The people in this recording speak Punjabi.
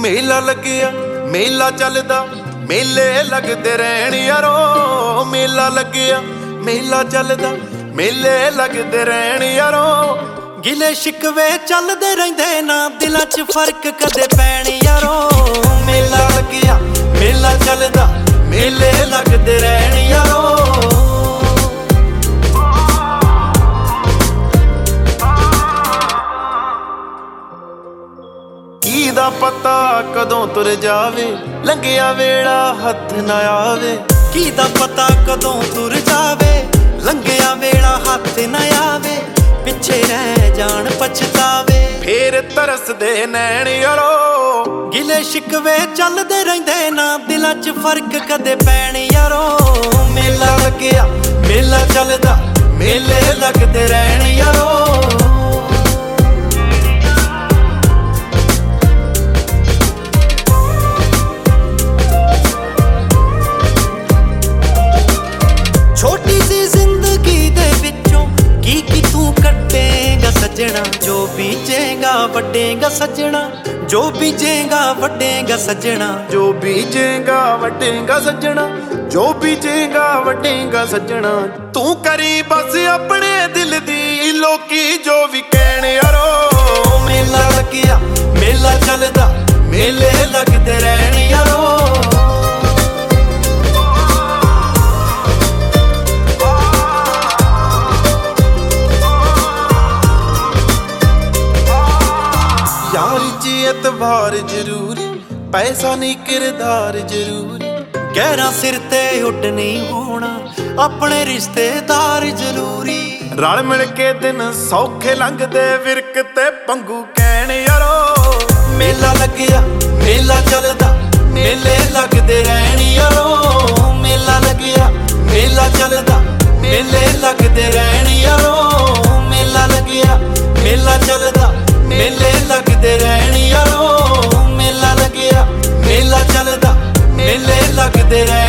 ਮੇਲਾ ਲੱਗਿਆ ਮੇਲਾ ਚੱਲਦਾ ਮੇਲੇ ਲੱਗਦੇ ਰਹਿਣ ਯਾਰੋ। ਮੇਲਾ ਲੱਗਿਆ ਮੇਲਾ ਚੱਲਦਾ ਮੇਲੇ ਲੱਗਦੇ ਰਹਿਣ ਯਾਰੋ। ਗਿਲੇ ਸ਼ਿਕਵੇ ਚੱਲਦੇ ਰਹਿੰਦੇ ਨਾ ਦਿਲਾਂ 'ਚ ਫਰਕ ਕਦੇ ਪੈਣ ਯਾਰੋ। ਮੇਲਾ ਲੱਗਿਆ ਮੇਲਾ ਚੱਲਦਾ ਮੇਲੇ ਲੱਗਦੇ ਰਹਿਣ ਯਾਰੋ। ਕੀ ਦਾ ਪਤਾ ਕਦੋਂ ਤੁਰ ਜਾਵੇ ਲੰਘਿਆ ਵੇਲਾ ਹੱਥ ਨਾ ਆਵੇ। ਕੀ ਦਾ ਪਤਾ ਕਦੋਂ ਤੁਰ ਜਾਵੇ ਲੰਘਿਆ ਵੇਲਾ ਹੱਥ ਨਾ ਆਵੇ। ਪਿੱਛੇ ਰਹਿ ਜਾਣ ਪਛਤਾਵੇ ਫੇਰ ਤਰਸਦੇ ਨੈਣ ਯਾਰੋ। ਗਿਲੇ ਸ਼ਿਕਵੇ ਚੱਲਦੇ ਰਹਿੰਦੇ ਨਾ ਦਿਲਾਂ 'ਚ ਫਰਕ ਕਦੇ ਪੈਣ ਯਾਰੋ। ਮੇਲਾ ਲੱਗਿਆ ਮੇਲਾ ਚੱਲਦਾ ਮੇਲੇ ਲੱਗਦੇ ਰਹਿਣ ਯਾਰੋ। ਛੋਟੀ ਸੀ ਜ਼ਿੰਦਗੀ ਦੇ ਵਿੱਚੋਂ ਕੀ ਤੂੰ ਕੱਟੇਗਾ ਸੱਜਣਾ। ਜੋ ਬੀਜੇਗਾ ਵੱਡੇਗਾ ਸੱਜਣਾ। ਜੋ ਬੀਜੇਗਾ ਵੱਡੇਗਾ ਸੱਜਣਾ। ਜੋ ਬੀਜੇਗਾ ਵੱਡੇਗਾ ਸੱਜਣਾ। ਜੋ ਬੀਜੇਗਾ ਵੱਡੇਗਾ ਸੱਜਣਾ। ਤੂੰ ਕਰੀ ਬਸ ਆਪਣੇ ਦਿਲ ਦੀ ਲੋਕੀ ਜੋ ਵੀ ਕਹਿਣ ਯਾਰੋ। ਮੇਲਾ ਲੱਗਿਆ ਮੇਲਾ ਚੱਲਦਾ ਮੇਲੇ ਲੱਗਦੇ ਰਹਿਣ ਯਾਰੋ। यारी च एतबार जरूरी पैसा नहीं किरदार जरूरी। गहरा सिर ते उड नहीं होना अपने रिश्तेदार जरूरी। रल मिल के दिन सौखे लंघदे विरक ते पंगू कहण यारो। मेला लगया मेला चलदा मेले लगदे रहण यारो। मेला लगया मेला चलदा मेले लगदे रहण यारो। मेला लगया मेला चलदा मेले लगदे रहण यारो। मेला लगया मेला चलदा मेले लगदे रहण।